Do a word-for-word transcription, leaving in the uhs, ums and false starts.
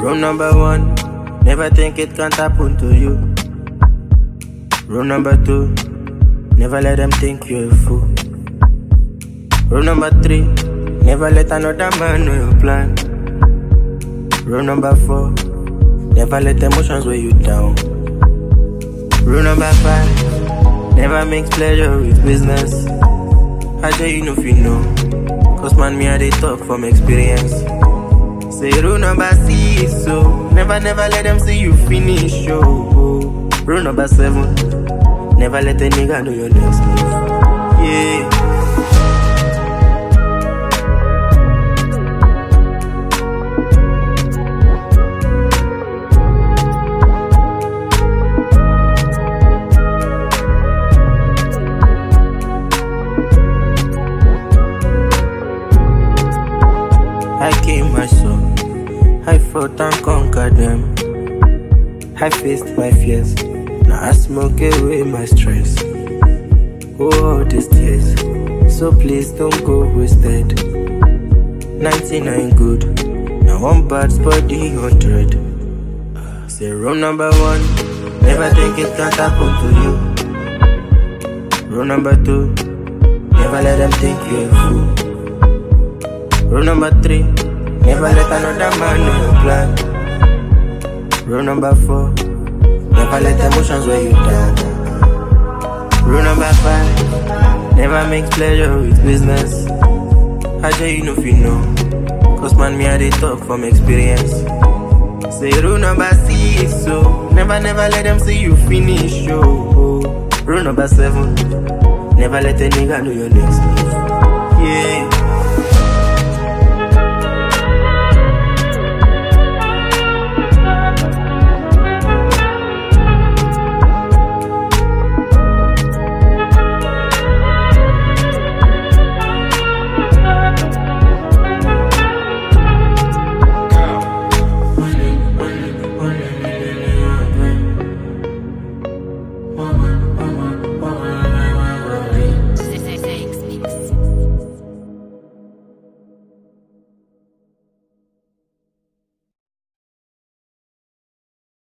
Rule number one, never think it can't happen to you. Rule number two, never let them think you're a fool. Rule number three, never let another man know your plan. Rule number four, never let emotions weigh you down. Rule number five, never mix pleasure with business. I tell you know if you know, cause man me I dey talk from experience. Say rule number six, so never never let them see you finish. Oh, rule number seven, never let a nigga know your next move. Yeah. I came, I saw, I fought and conquered them. I faced my fears, now I smoke away my stress. Oh, all these tears, so please don't go wasted. ninety-nine good, now one bad body hundred. Say rule number one, never think it can't happen to you. Rule number two, never let them think you're a fool. Rule number three, never let another man know your plan. Rule number four, never let emotions weigh you down. Rule number five, never mix pleasure with business. I tell you know if you know, cause man me I dey talk from experience. Say rule number six, so never never let them see you finish. Oh, rule number seven, never let a nigga know your next move. Yeah. One